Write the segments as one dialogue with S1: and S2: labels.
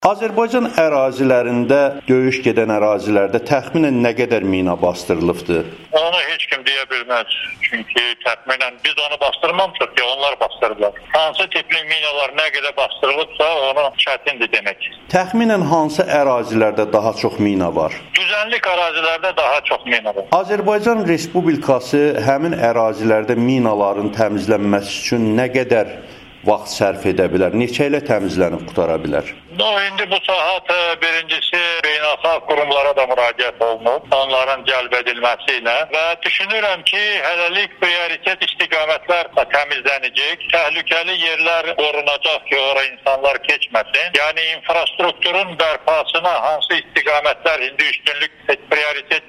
S1: Azərbaycan ərazilərində, döyüş gedən ərazilərdə təxminən nə qədər mina bastırılıbdır?
S2: Onu heç kim deyə bilməz. Çünki təxminən biz onu bastırmamışıq ki, onlar bastırdılar. Hansı tipli minalar nə qədər bastırılıbsa, onu çətindir demək.
S1: Təxminən hansı ərazilərdə daha çox mina var?
S2: Düzənlik ərazilərdə daha çox mina var.
S1: Azərbaycan Respublikası həmin ərazilərdə minaların təmizlənməsi üçün nə qədər vaxt sərf edə bilər? Neçə ilə təmizlənib qutara bilər?
S2: İndi bu saat birincisi beynəlxalq qurumlara da müraciət olunub, onların cəlb edilməsi ilə və düşünürəm ki, hələlik prioritet istiqamətlər təmizlənəcək, təhlükəli yerlər qorunacaq ki, ora insanlar keçməsin. Yəni infrastrukturun bərpasına hansı istiqamətlər indi prioritet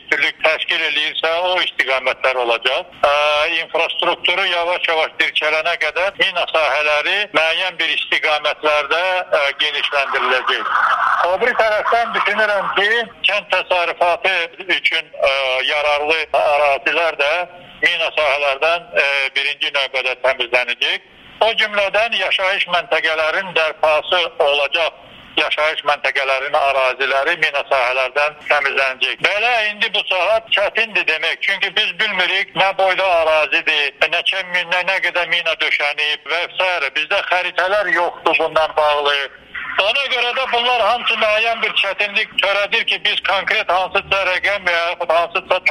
S2: təşkil edirsə, o istiqamətlər olacaq. İnfrastrukturu yavaş-yavaş dirçələnə qədər mina sahələri müəyyən bir istiqamətlərdə genişləndiriləcək. O bir tərəfdən düşünürəm ki, kənd təsərrüfatı üçün yararlı ərazilər də mina sahələrdən birinci növbədə təmizlənəcək. O cümlədən yaşayış məntəqələrinin bərpası olacaq. Yaşayış məntəqələrinin əraziləri mina sahələrdən təmizlənəcək. Belə indi bu saat çətindir demək. Çünki biz bilmirik nə boyda ərazidir, nə qədər mina döşənib və s. Bizdə xəritələr yoxdur bundan bağlı. Ona görə də bunlar hamısı müəyyən bir çətinlik törədir ki, biz konkret hansısa rəqəm və yaxud hansısa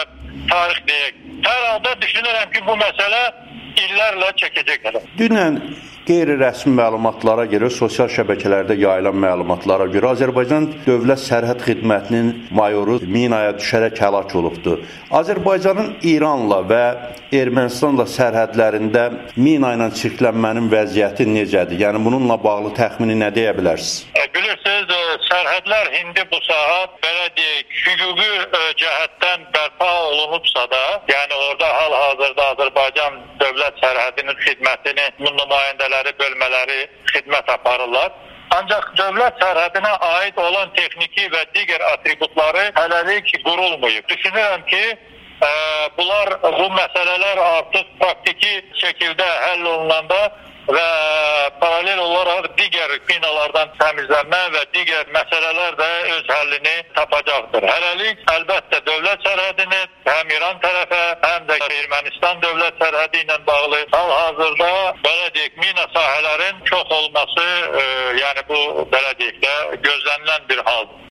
S2: tarix deyək. Hər halda düşünürəm ki, bu məsələ illərlə çəkəcək.
S1: Dünən qeyri-rəsmi məlumatlara görə, sosial şəbəkələrdə yayılan məlumatlara görə Azərbaycan Dövlət Sərhəd Xidmətinin mayoru minaya düşərək həlak olubdur. Azərbaycanın İranla və Ermənistanla sərhədlərində mina ilə çirklənmənin vəziyyəti necədir? Yəni bununla bağlı təxmini nə deyə bilərsiniz?
S2: Bilirsiniz, sərhədlər indi bu saat belə deyək, hüquqi cəhətdən bərpa olunubsa da, yəni orada hal-hazırda Azərbaycan Dövlət Sərhədinin xidmətinin nümayəndələri, bölmələri xidmət aparırlar. Ancaq dövlət sərhədinə aid olan texniki və digər atributları hələlik qurulmayıb. Düşünürəm ki, bu məsələlər artıq praktiki şəkildə həll olunanda və paralel olaraq digər binalardan təmizlənmə və digər məsələlər də öz həllini tapacaqdır. Hələlik əlbəttə dövlət sərhədini həm İran tərəfə, həm də Ermənistan dövlət sərhədi ilə bağlı hal-hazırda belə deyək, mina sahələrin çox olması, yəni bu belə deyək də gözlənilən